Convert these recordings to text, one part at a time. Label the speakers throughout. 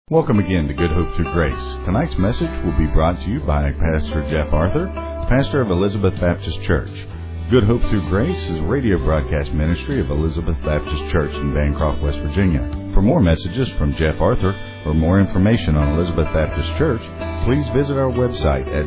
Speaker 1: Welcome again to Good Hope Through Grace. Tonight's message will be brought to you by Pastor Jeff Arthur, pastor of Elizabeth Baptist Church. Good Hope Through Grace is a radio broadcast ministry of Elizabeth Baptist Church in Bancroft, West Virginia. For more messages from Jeff Arthur or more information on Elizabeth Baptist Church, please visit our website at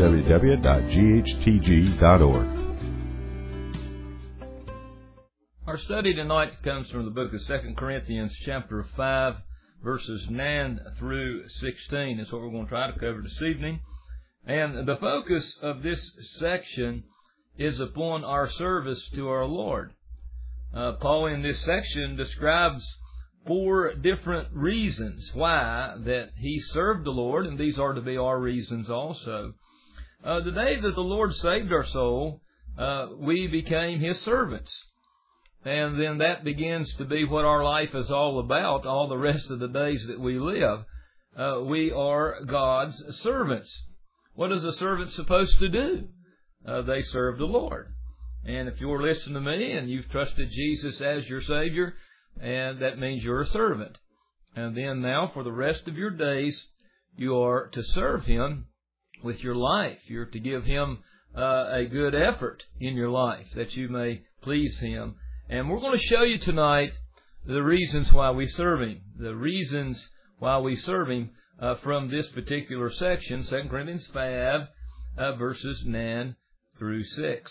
Speaker 1: www.ghtg.org.
Speaker 2: Our study tonight comes from the book of 2 Corinthians chapter 5, verses 9 through 16 is what we're going to try to cover this evening. And the focus of this section is upon our service to our Lord. Paul in this section describes 4 different reasons why that he served the Lord, and these are to be our reasons also. The day that the Lord saved our soul, we became His servants. And then that begins to be what our life is all about, all the rest of the days that we live. We are God's servants. What is a servant supposed to do? They serve the Lord. And if you're listening to me and you've trusted Jesus as your Savior, and that means you're a servant. And then now for the rest of your days, you are to serve Him with your life. You're to give Him a good effort in your life that you may please Him. And we're going to show you tonight the reasons why we serve Him. The reasons why we serve Him from this particular section, 2 Corinthians 5, verses 9 through 16.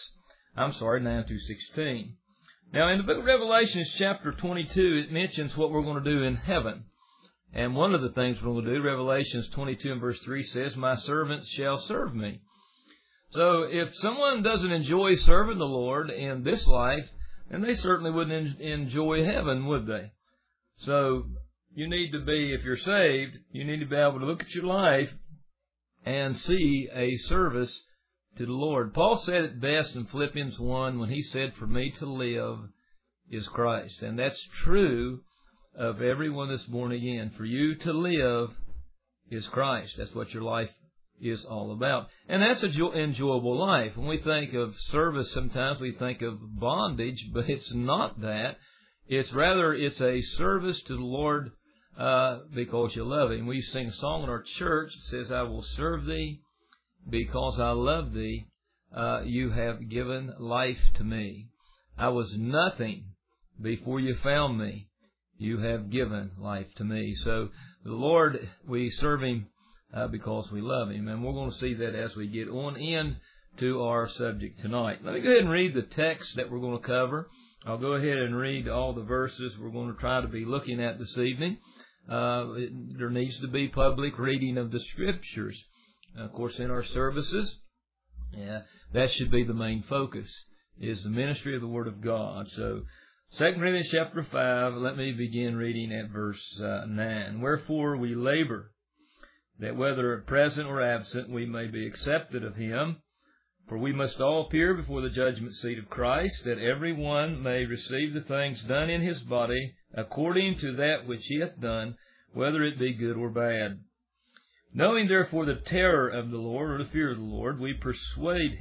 Speaker 2: Now, in the book of Revelation, chapter 22, it mentions what we're going to do in heaven. And one of the things we're going to do, Revelation 22 and verse 3 says, "My servants shall serve me." So if someone doesn't enjoy serving the Lord in this life, and they certainly wouldn't enjoy heaven, would they? So you need to be, if you're saved, you need to be able to look at your life and see a service to the Lord. Paul said it best in Philippians 1 when he said, "For me to live is Christ." And that's true of everyone that's born again. For you to live is Christ. That's what your life is all about. And that's an enjoyable life. When we think of service, sometimes we think of bondage, but it's not that. It's a service to the Lord because you love Him. We sing a song in our church that says, "I will serve Thee because I love Thee. You have given life to me. I was nothing before you found me. You have given life to me." So the Lord, we serve Him because we love Him. And we're going to see that as we get on into our subject tonight. Let me go ahead and read the text that we're going to cover. I'll go ahead and read all the verses we're going to try to be looking at this evening. There needs to be public reading of the Scriptures. Of course, in our services, that should be the main focus, is the ministry of the Word of God. So, 2 Corinthians chapter 5, let me begin reading at verse 9. "Wherefore we labor, that whether present or absent we may be accepted of Him. For we must all appear before the judgment seat of Christ, that every one may receive the things done in his body according to that which he hath done, whether it be good or bad. Knowing therefore the terror of the Lord," or the fear of the Lord, we persuade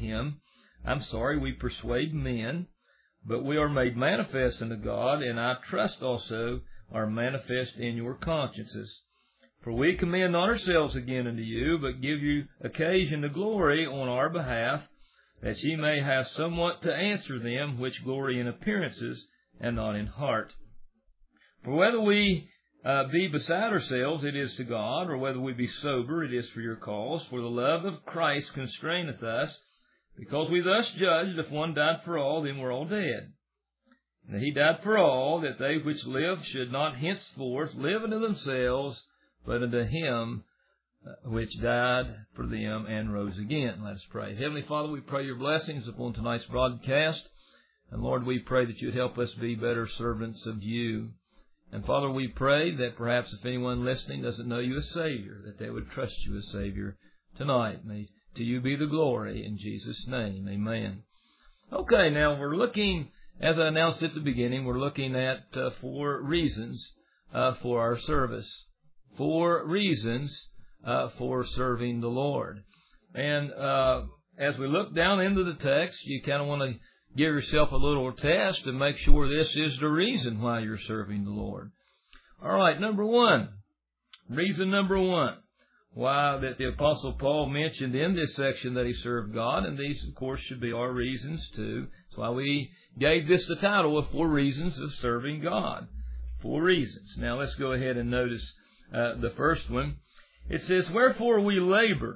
Speaker 2: men, but we are made manifest unto God, and I trust also are manifest in your consciences. For we commend not ourselves again unto you, but give you occasion to glory on our behalf, that ye may have somewhat to answer them which glory in appearances, and not in heart. For whether we be beside ourselves, it is to God, or whether we be sober, it is for your cause. For the love of Christ constraineth us, because we thus judged, if one died for all, then we're all dead. And He died for all, that they which live should not henceforth live unto themselves, but unto Him which died for them and rose again." Let us pray. Heavenly Father, we pray your blessings upon tonight's broadcast. And Lord, we pray that you'd help us be better servants of you. And Father, we pray that perhaps if anyone listening doesn't know you as Savior, that they would trust you as Savior tonight. May to you be the glory. In Jesus' name, amen. Okay, now we're looking, as I announced at the beginning, we're looking at 4 reasons for our service. 4 reasons for serving the Lord. And as we look down into the text, you kind of want to give yourself a little test and make sure this is the reason why you're serving the Lord. All right, number 1. Reason number one, why that the Apostle Paul mentioned in this section that he served God, and these, of course, should be our reasons too. That's why we gave this the title of 4 Reasons of Serving God. 4 reasons. Now let's go ahead and notice the first one. It says, wherefore we labor,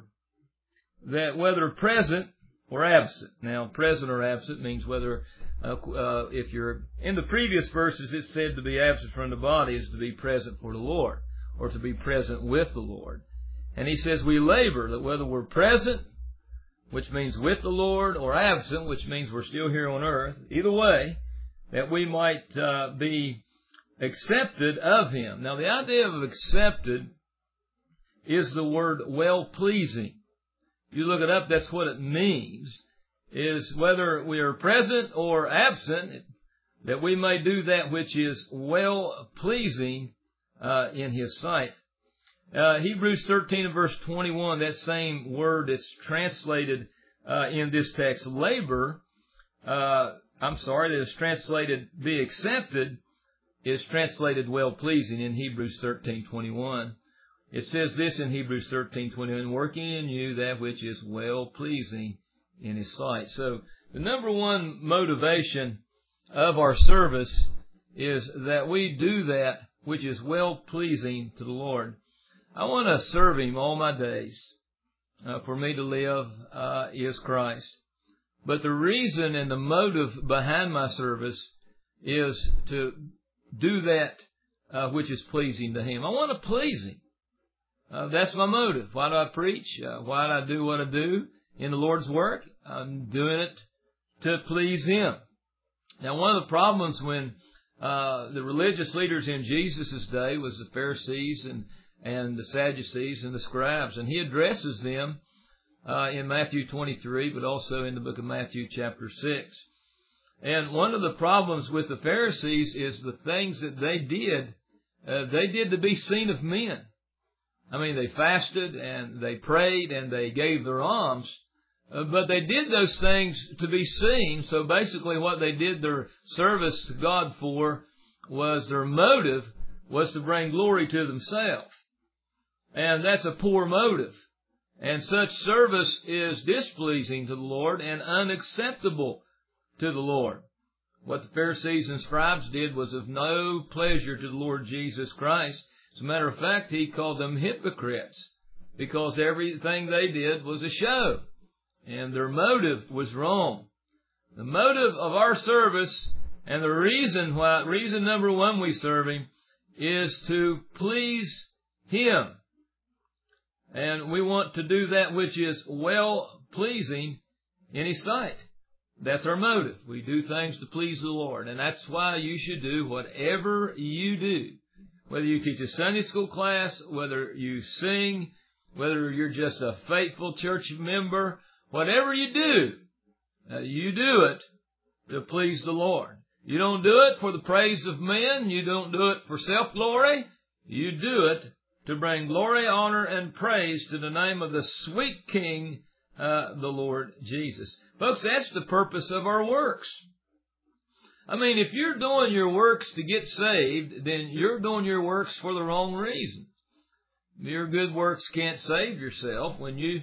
Speaker 2: that whether present or absent. Now, present or absent means whether, if you're in the previous verses, it said to be absent from the body is to be present for the Lord, or to be present with the Lord. And he says we labor, that whether we're present, which means with the Lord, or absent, which means we're still here on earth, either way, that we might be accepted of Him. Now, the idea of accepted is the word well-pleasing. If you look it up, that's what it means, is whether we are present or absent, that we may do that which is well-pleasing in His sight. Hebrews 13 and verse 21, that same word is translated in this text, labor, that is translated be accepted, is translated well-pleasing in Hebrews 13:21. It says this in Hebrews 13:21, working in you that which is well-pleasing in His sight. So the number one motivation of our service is that we do that which is well-pleasing to the Lord. I want to serve Him all my days. For me to live is Christ. But the reason and the motive behind my service is to do that which is pleasing to Him. I want to please Him. That's my motive. Why do I preach? Why do I do what I do in the Lord's work? I'm doing it to please Him. Now, one of the problems when the religious leaders in Jesus' day was the Pharisees and the Sadducees and the scribes, and He addresses them in Matthew 23, but also in the book of Matthew chapter 6. And one of the problems with the Pharisees is the things that they did to be seen of men. I mean, they fasted and they prayed and they gave their alms, but they did those things to be seen. So basically what they did their service to God for was their motive was to bring glory to themselves. And that's a poor motive. And such service is displeasing to the Lord and unacceptable to the Lord. What the Pharisees and scribes did was of no pleasure to the Lord Jesus Christ. As a matter of fact, He called them hypocrites because everything they did was a show. And their motive was wrong. The motive of our service and the reason number one we serve Him is to please Him. And we want to do that which is well-pleasing in His sight. That's our motive. We do things to please the Lord. And that's why you should do whatever you do. Whether you teach a Sunday school class, whether you sing, whether you're just a faithful church member, whatever you do it to please the Lord. You don't do it for the praise of men. You don't do it for self-glory. You do it to bring glory, honor, and praise to the name of the sweet King, the Lord Jesus. Folks, that's the purpose of our works. I mean, if you're doing your works to get saved, then you're doing your works for the wrong reason. Your good works can't save yourself. When you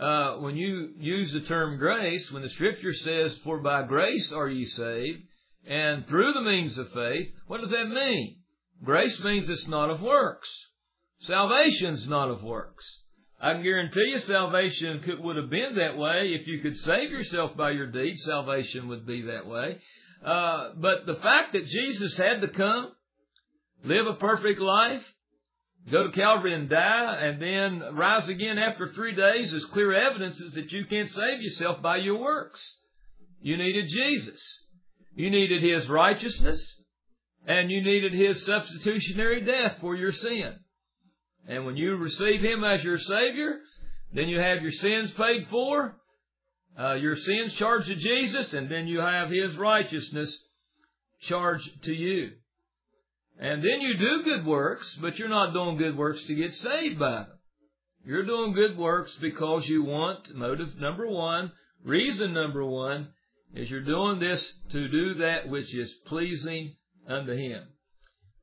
Speaker 2: use the term grace, when the Scripture says, "For by grace are ye saved, and through the means of faith," what does that mean? Grace means it's not of works. Salvation's not of works. I can guarantee you salvation would have been that way. If you could save yourself by your deeds, salvation would be that way. But the fact that Jesus had to come, live a perfect life, go to Calvary and die, and then rise again after 3 days is clear evidence that you can't save yourself by your works. You needed Jesus. You needed His righteousness, and you needed His substitutionary death for your sin. And when you receive Him as your Savior, then you have your sins paid for, your sins charged to Jesus, and then you have His righteousness charged to you. And then you do good works, but you're not doing good works to get saved by them. You're doing good works because you want, motive number one, reason number one, is you're doing this to do that which is pleasing unto Him.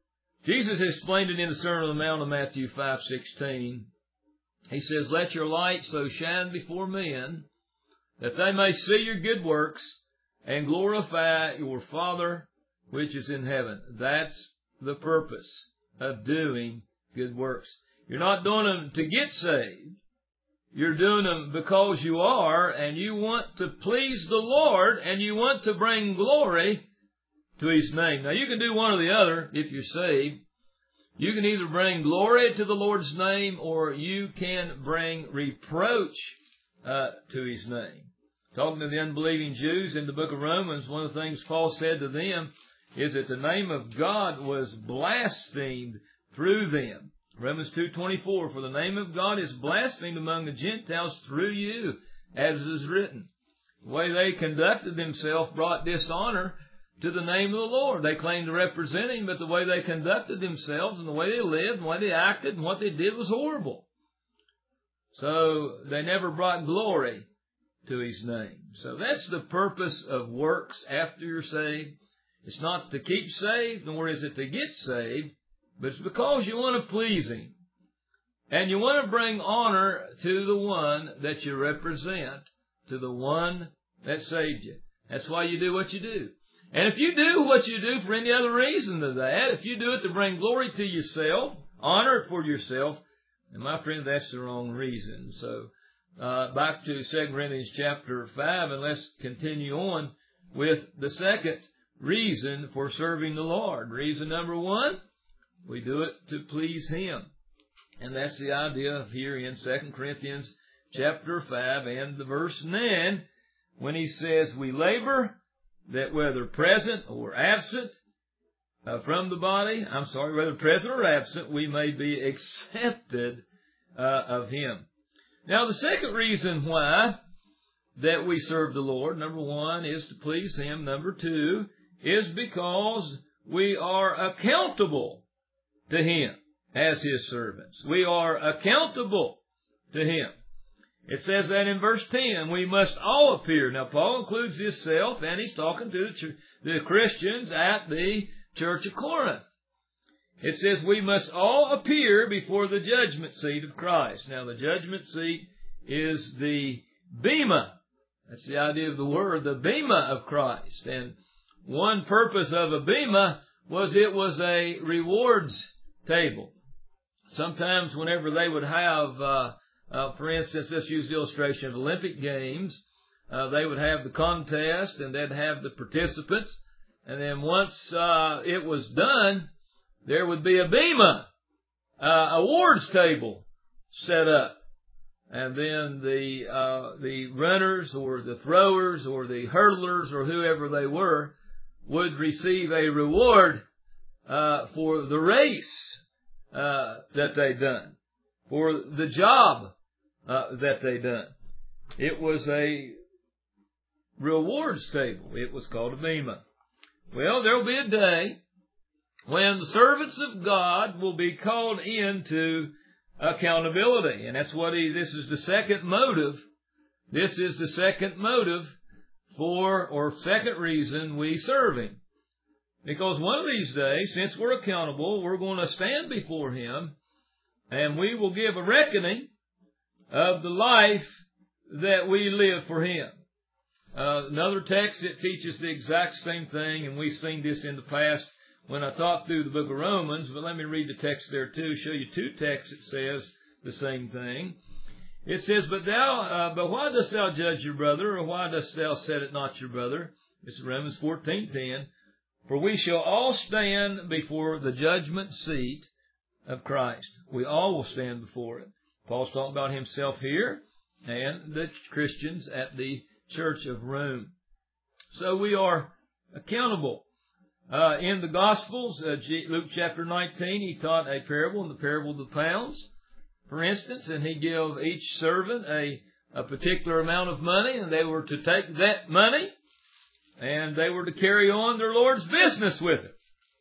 Speaker 2: Jesus explained it in the Sermon on the Mount of Matthew 5:16. He says, "Let your light so shine before men that they may see your good works and glorify your Father which is in heaven." That's the purpose of doing good works. You're not doing them to get saved. You're doing them because you are, and you want to please the Lord, and you want to bring glory to His name. Now, you can do one or the other if you're saved. You can either bring glory to the Lord's name, or you can bring reproach to His name. Talking to the unbelieving Jews in the book of Romans, one of the things Paul said to them is that the name of God was blasphemed through them. Romans 2:24, "For the name of God is blasphemed among the Gentiles through you, as is written." The way they conducted themselves brought dishonor to the name of the Lord. They claimed to represent Him, but the way they conducted themselves and the way they lived and the way they acted and what they did was horrible. So they never brought glory to His name. So that's the purpose of works after you're saved. It's not to keep saved, nor is it to get saved, but it's because you want to please Him. And you want to bring honor to the one that you represent, to the one that saved you. That's why you do what you do. And if you do what you do for any other reason than that, if you do it to bring glory to yourself, honor it for yourself, then my friend, that's the wrong reason. So, back to 2 Corinthians chapter 5, and let's continue on with the second reason for serving the Lord. Reason number one, we do it to please Him. And that's the idea here in 2 Corinthians chapter 5 and the verse 9, when he says, "We labor that whether present or absent from the body," whether present or absent, "we may be accepted of Him." Now, the second reason why that we serve the Lord, number one, is to please Him. Number two is because we are accountable to Him as His servants. We are accountable to Him. It says that in verse 10, we must all appear. Now, Paul includes himself, and he's talking to the Christians at the church of Corinth. It says we must all appear before the judgment seat of Christ. Now, the judgment seat is the bema. That's the idea of the word, the bema of Christ. And one purpose of a bema was it was a rewards table. Sometimes whenever they would have, for instance, let's use the illustration of Olympic Games, they would have the contest and they'd have the participants. And then once it was done, there would be a bema, awards table set up. And then the runners or the throwers or the hurdlers or whoever they were would receive a reward for the race that they done, for the job that they done. It was a rewards table. It was called a bema. Well, there will be a day when the servants of God will be called into accountability. And that's what this is the second motive. This is the second motive for, or second reason we serve Him. Because one of these days, since we're accountable, we're going to stand before Him and we will give a reckoning of the life that we live for Him. Another text that teaches the exact same thing, and we've seen this in the past when I taught through the book of Romans, but let me read the text there too, show you two texts that says the same thing. It says, but why dost thou judge your brother, or why dost thou set it not your brother? This is Romans 14:10. For we shall all stand before the judgment seat of Christ. We all will stand before it. Paul's talking about himself here and the Christians at the church of Rome. So we are accountable. In the Gospels, Luke chapter 19, he taught a parable, the parable of the pounds, for instance, and he gave each servant a particular amount of money, and they were to take that money, and they were to carry on their Lord's business with it.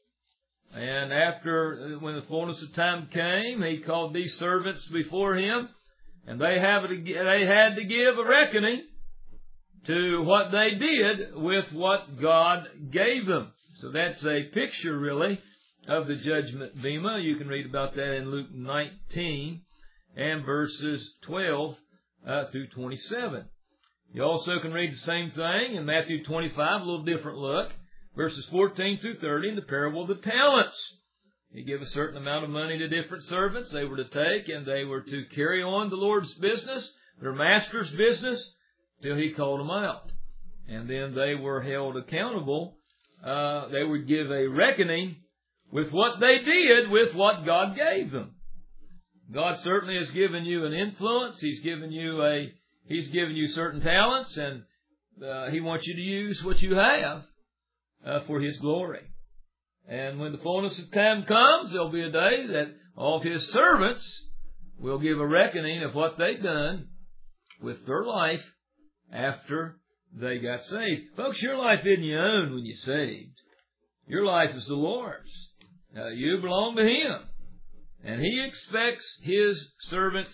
Speaker 2: And after, when the fullness of time came, he called these servants before him, and they had to give a reckoning to what they did with what God gave them. So that's a picture, really, of the judgment bema. You can read about that in Luke 19 and verses 12 through 27. You also can read the same thing in Matthew 25, a little different look, verses 14 through 30 in the parable of the talents. He gave a certain amount of money to different servants they were to take, and they were to carry on the Lord's business, their master's business, till he called them out. And then they were held accountable. They would give a reckoning with what they did with what God gave them. God certainly has given you an influence. He's given you certain talents, and He wants you to use what you have for His glory. And when the fullness of time comes, there'll be a day that all of His servants will give a reckoning of what they've done with their life after they got saved. Folks, your life isn't your own when you're saved. Your life is the Lord's. You belong to Him. And He expects His servants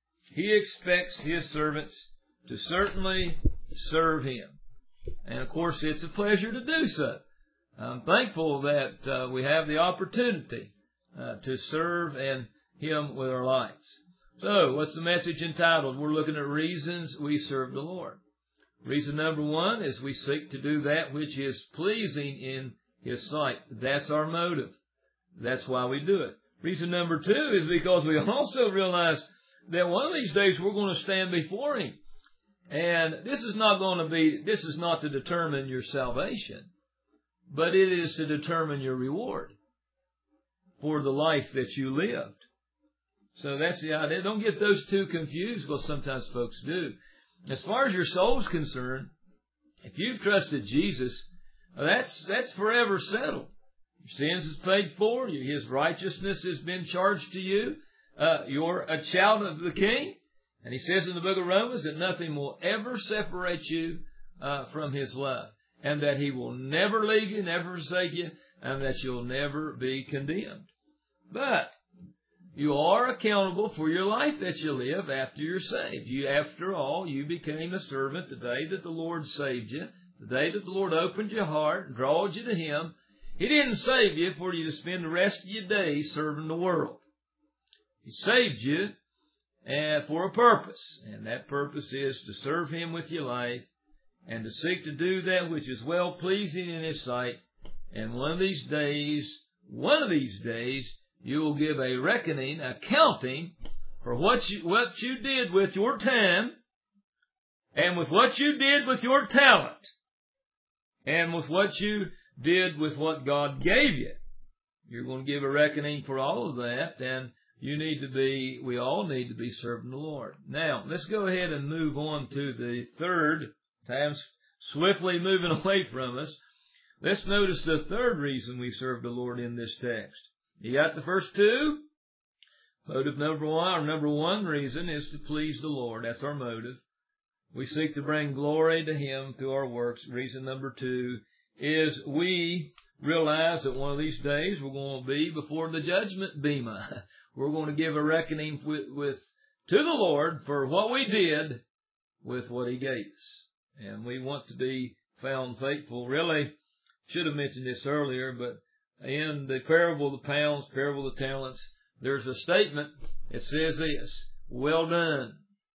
Speaker 2: to certainly serve Him. And of course, it's a pleasure to do so. I'm thankful that we have the opportunity to serve Him with our lives. So, what's the message entitled? We're looking at reasons we serve the Lord. Reason number one is we seek to do that which is pleasing in His sight. That's our motive. That's why we do it. Reason number two is because we also realize that one of these days we're going to stand before Him. And this is not to determine your salvation, but it is to determine your reward for the life that you lived. So that's the idea. Don't get those two confused, because sometimes folks do. As far as your soul's concerned, if you've trusted Jesus, that's forever settled. Your sins is paid for. His righteousness has been charged to you. You're a child of the King. And He says in the book of Romans that nothing will ever separate you from His love. And that He will never leave you, never forsake you, and that you'll never be condemned. But you are accountable for your life that you live after you're saved. After all, you became a servant the day that the Lord saved you, the day that the Lord opened your heart and drawed you to Him. He didn't save you for you to spend the rest of your days serving the world. He saved you for a purpose, and that purpose is to serve Him with your life and to seek to do that which is well-pleasing in His sight. And one of these days, you will give a reckoning, accounting for what you did with your time, and with what you did with your talent, and with what you did with what God gave you. You're going to give a reckoning for all of that, and we all need to be serving the Lord. Now, let's go ahead and move on to the third. Time's swiftly moving away from us. Let's notice the third reason we serve the Lord in this text. You got the first two? Motive number one reason is to please the Lord. That's our motive. We seek to bring glory to Him through our works. Reason number two is we realize that one of these days we're going to be before the judgment bema. We're going to give a reckoning to the Lord for what we did with what He gave us. And we want to be found faithful. Really, should have mentioned this earlier, but in the parable of the pounds, parable of the talents, there's a statement that says this: well done,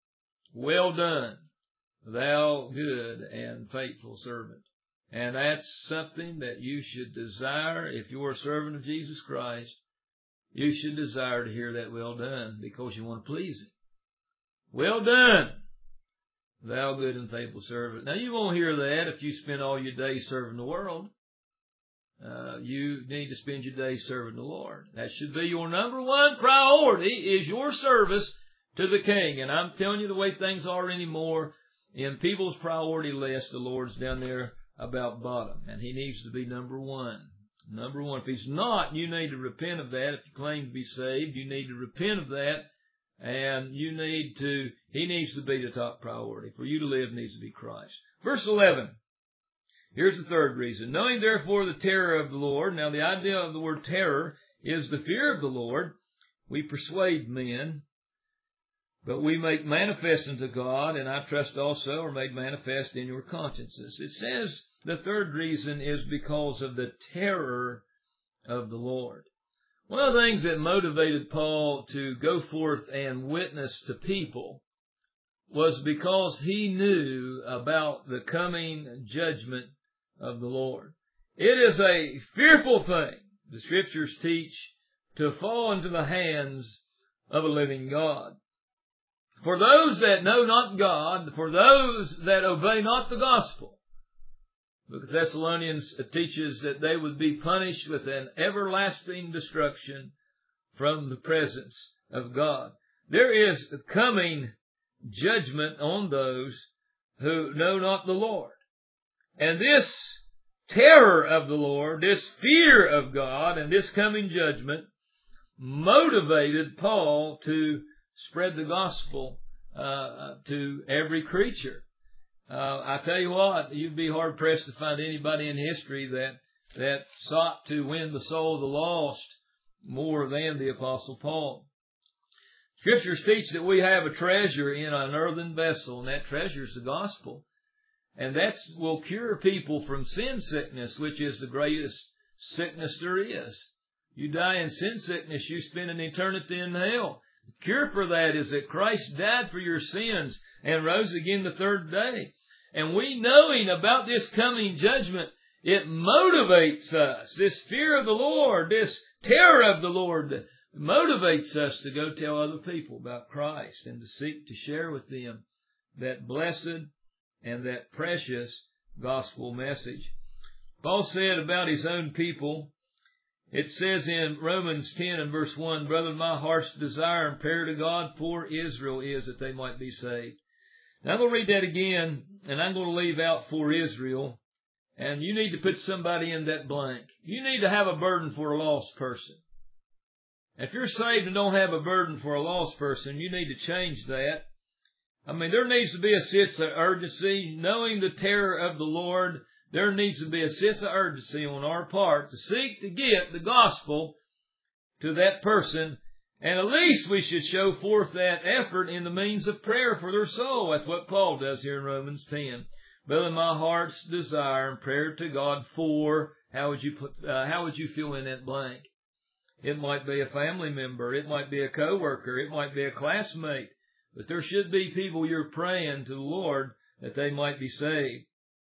Speaker 2: thou good and faithful servant. And that's something that you should desire. If you're a servant of Jesus Christ, you should desire to hear that well done, because you want to please Him. Well done, thou good and faithful servant. Now, you won't hear that if you spend all your days serving the world. You need to spend your days serving the Lord. That should be your number one priority, is your service to the King. And I'm telling you, the way things are anymore, in people's priority list, the Lord's down there about bottom. And He needs to be number one. Number one. If He's not, you need to repent of that. If you claim to be saved, you need to repent of that. And He needs to be the top priority. For you to live needs to be Christ. Verse 11. Here's the third reason. Knowing therefore the terror of the Lord. Now, the idea of the word terror is the fear of the Lord. We persuade men, but we make manifest unto God, and I trust also are made manifest in your consciences. It says the third reason is because of the terror of the Lord. One of the things that motivated Paul to go forth and witness to people was because he knew about the coming judgment of the Lord. It is a fearful thing, the Scriptures teach, to fall into the hands of a living God. For those that know not God, for those that obey not the gospel, the Book of Thessalonians teaches that they would be punished with an everlasting destruction from the presence of God. There is coming judgment on those who know not the Lord. And this terror of the Lord, this fear of God, and this coming judgment motivated Paul to spread the gospel to every creature. I tell you what, you'd be hard pressed to find anybody in history that sought to win the soul of the lost more than the Apostle Paul. Scriptures teach that we have a treasure in an earthen vessel, and that treasure is the gospel. And that will cure people from sin sickness, which is the greatest sickness there is. You die in sin sickness, you spend an eternity in hell. The cure for that is that Christ died for your sins and rose again the third day. And we knowing about this coming judgment, it motivates us. This fear of the Lord, this terror of the Lord, motivates us to go tell other people about Christ and to seek to share with them that blessed and that precious gospel message. Paul said about his own people, it says in Romans 10 and verse 1, "Brother, my heart's desire and prayer to God for Israel is that they might be saved." Now I'm going to read that again, and I'm going to leave out "for Israel," and you need to put somebody in that blank. You need to have a burden for a lost person. If you're saved and don't have a burden for a lost person, you need to change that. I mean, there needs to be a sense of urgency. Knowing the terror of the Lord, there needs to be a sense of urgency on our part to seek to get the gospel to that person. And at least we should show forth that effort in the means of prayer for their soul. That's what Paul does here in Romans 10. "Brother, my heart's desire and prayer to God for," how would you fill in that blank? It might be a family member. It might be a coworker. It might be a classmate. But there should be people you're praying to the Lord that they might be saved.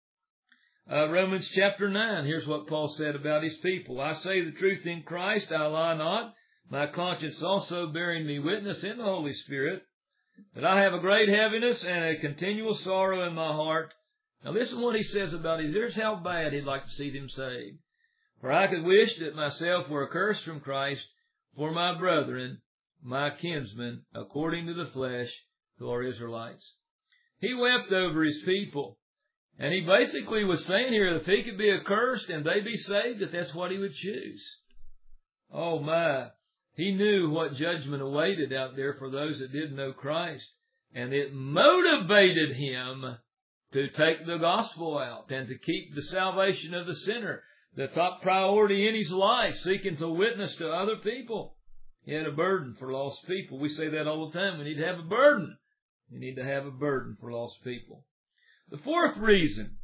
Speaker 2: Romans chapter 9, here's what Paul said about his people. "I say the truth in Christ, I lie not. My conscience also bearing me witness in the Holy Spirit, that I have a great heaviness and a continual sorrow in my heart." Now listen to what he says about it. Here's how bad he'd like to see them saved. "For I could wish that myself were accursed from Christ for my brethren, my kinsmen, according to the flesh, who are Israelites." He wept over his people. And he basically was saying here that if he could be accursed and they be saved, that's what he would choose. Oh my. He knew what judgment awaited out there for those that didn't know Christ. And it motivated him to take the gospel out and to keep the salvation of the sinner the top priority in his life, seeking to witness to other people. He had a burden for lost people. We say that all the time. We need to have a burden. We need to have a burden for lost people. The fourth reason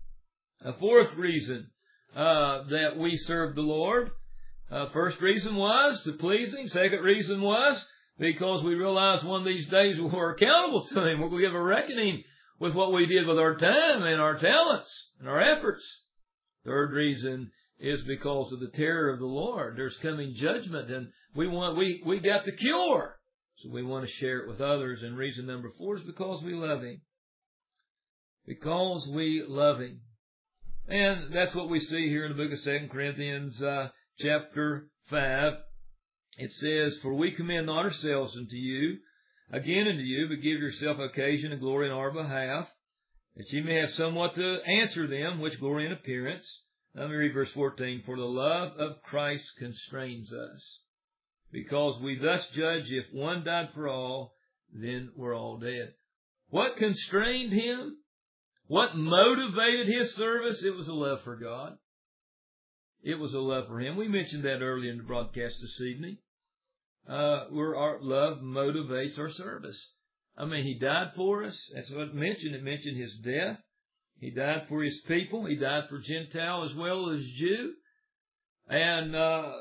Speaker 2: that we serve the Lord, first reason was to please Him. Second reason was because we realize one of these days we're accountable to Him. We're going to give a reckoning with what we did with our time and our talents and our efforts. Third reason is because of the terror of the Lord. There's coming judgment, and we got the cure, so we want to share it with others. And reason number 4 is because we love Him. Because we love Him. And that's what we see here in the book of 2 Corinthians chapter 5. It says, "For we commend not ourselves unto you, but give yourself occasion and glory in our behalf, that ye may have somewhat to answer them, which glory in appearance." Let me read verse 14. "For the love of Christ constrains us, because we thus judge, if one died for all, then we're all dead." What constrained Him? What motivated His service? It was a love for God. It was a love for Him. We mentioned that earlier in the broadcast this evening. Where our love motivates our service. I mean, He died for us. That's what it mentioned. It mentioned His death. He died for His people. He died for Gentile as well as Jew. And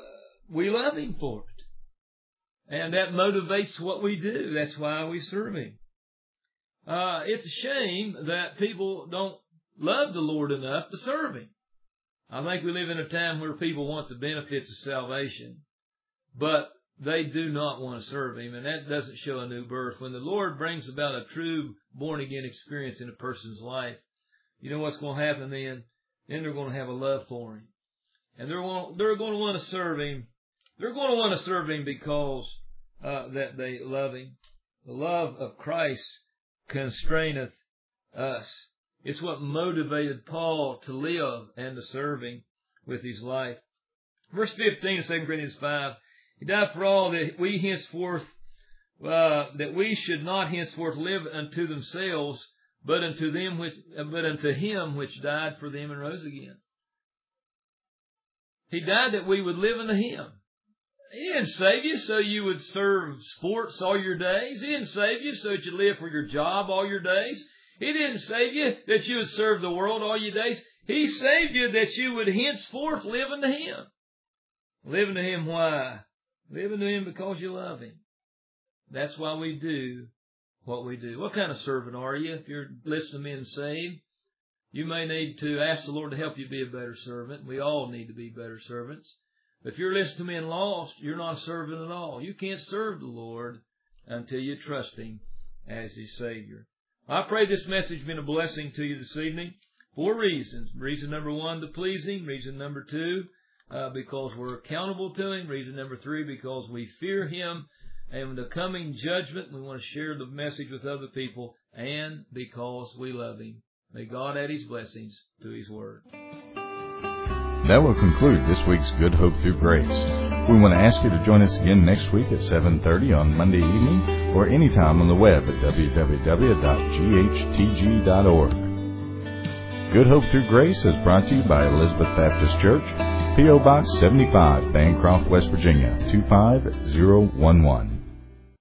Speaker 2: we love Him for it. And that motivates what we do. That's why we serve Him. It's a shame that people don't love the Lord enough to serve Him. I think we live in a time where people want the benefits of salvation, but they do not want to serve Him, and that doesn't show a new birth. When the Lord brings about a true born-again experience in a person's life, you know what's going to happen then? Then they're going to have a love for Him. And they're going to want to serve Him. They're going to want to serve Him because that they love Him. The love of Christ constraineth us. It's what motivated Paul to live and to serve Him with his life. Verse 15 of 2 Corinthians 5, He died for all, that we henceforth, that we should not henceforth live unto themselves, but unto Him which died for them and rose again. He died that we would live unto Him. He didn't save you so you would serve sports all your days. He didn't save you so that you live for your job all your days. He didn't save you that you would serve the world all your days. He saved you that you would henceforth live unto Him. Live unto Him why? Live unto Him because you love Him. That's why we do what we do. What kind of servant are you? If you're listening to me and saved, you may need to ask the Lord to help you be a better servant. We all need to be better servants. If you're listening to me and lost, you're not a servant at all. You can't serve the Lord until you trust Him as His Savior. I pray this message has been a blessing to you this evening. 4 reasons. Reason number 1, to please Him. Reason number 2, because we're accountable to Him. Reason number 3, because we fear Him. And the coming judgment, we want to share the message with other people. And because we love Him. May God add His blessings to His Word.
Speaker 1: That will conclude this week's Good Hope Through Grace. We want to ask you to join us again next week at 7:30 on Monday evening or anytime on the web at www.ghtg.org. Good Hope Through Grace is brought to you by Elizabeth Baptist Church, P.O. Box 75, Bancroft, West Virginia, 25011.